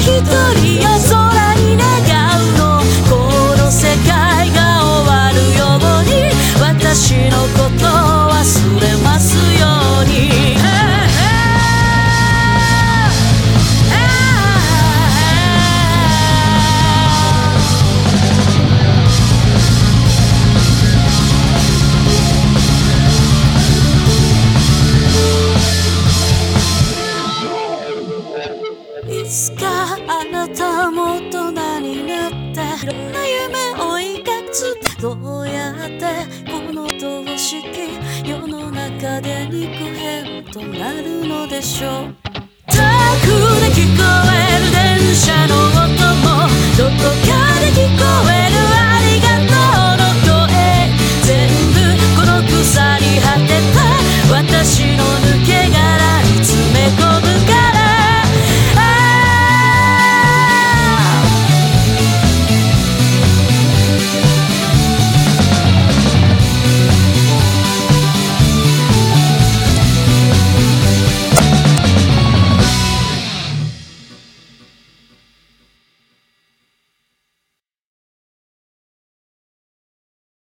一人夜空に願うの、この世界が終わるように私のこと忘れますように。いつかあなたも大人になっていろんな夢を追いかつ、どうやってこの常識世の中で肉片となるのでしょう。遠くで聞こえる電車の音もどこかで聞こえる